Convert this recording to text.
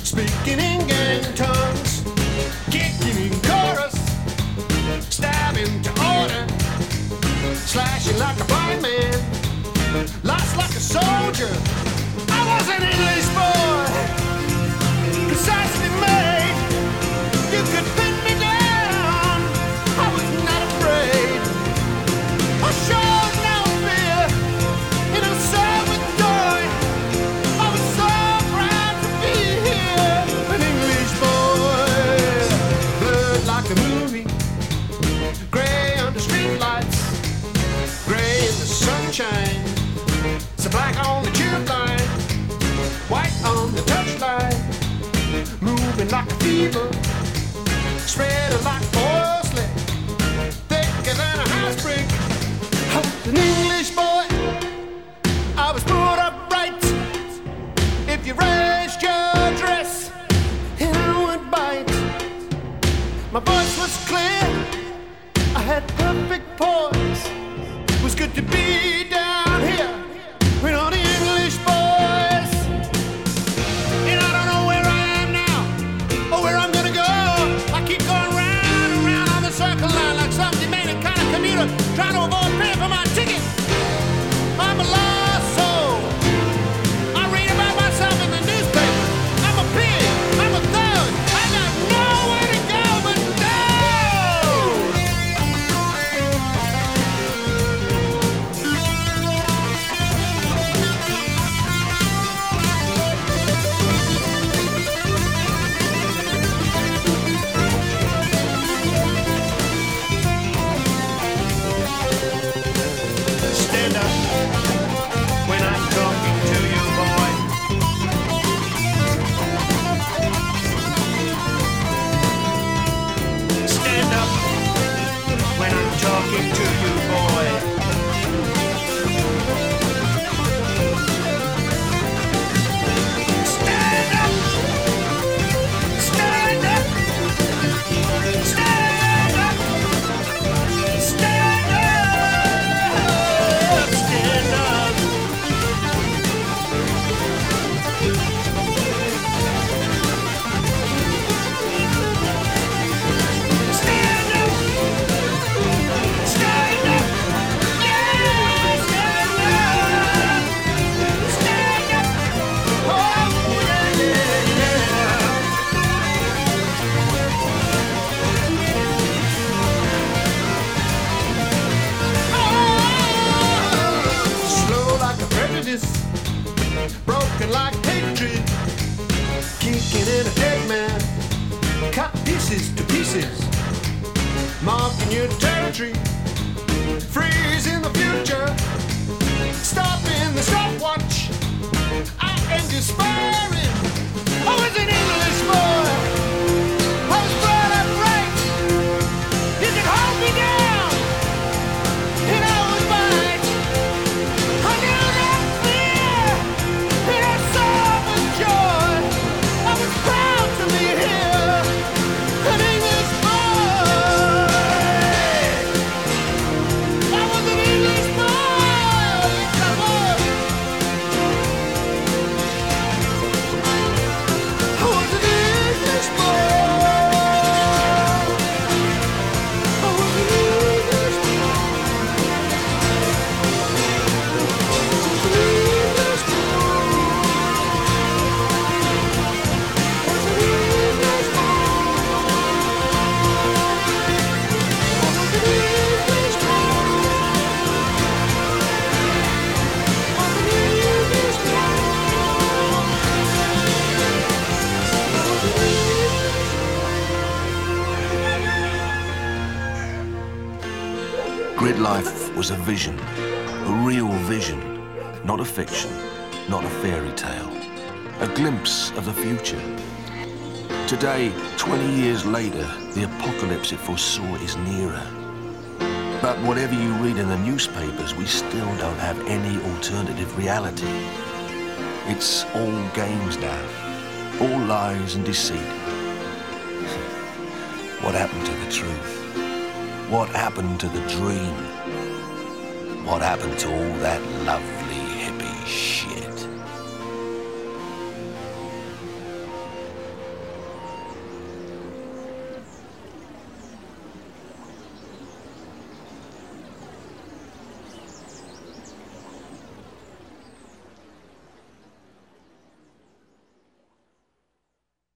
speaking in gang tongues, kicking in chorus, stabbing to order, slashing like a blind man, lost like a soldier. I was an English boy, precisely made. You could pin me down, I was not afraid. I showed no fear, and I served with joy. I was so proud to be here, an English boy. Blood like a movie, gray under street lights, gray in the sunshine, so black on the tube line, white on the touchline, moving like a fever, spreading like oil slick, thicker than a house brick. I was an English boy, I was brought up right. If you raised your dress, and I would bite. My voice was clear, I had perfect poise. It was good to be down here with all the English boys. And I don't know where I am now, or where I'm gonna go. I keep going round and round on the circle line like some demanding kind of commuter trying to avoid paying for my ticket. I'm a lost soul. I read about myself in the newspaper. I'm a pig, I'm a thug. I got nowhere to go but stand up when I'm talking to you, boy. Stand up when I'm talking to you, boy. Stand up! Stand up! Stand up! Stand up! Stand up! Stand up! Stand up! Yeah! Stand up! Stand up! Oh, yeah, yeah, yeah. Slow like a prejudice, broken like hatred, kicking in a dead man, cut pieces to pieces, marking your territory, freezing the future, stopping the stopwatch. I am despairing. I was an English boy, I was brought up right. You could hold me down, and I would bite. I knew no fear, and I saw with joy. I was proud to be here, an English boy. I was an English boy, yes I was. I was an English boy. I was an English boy. Grid Life was a vision, a real vision, not a fiction, not a fairy tale, a glimpse of the future. Today, 20 years later, the apocalypse it foresaw is nearer. But whatever you read in the newspapers, we still don't have any alternative reality. It's all games now, all lies and deceit. What happened to the truth? What happened to the dream? What happened to all that love?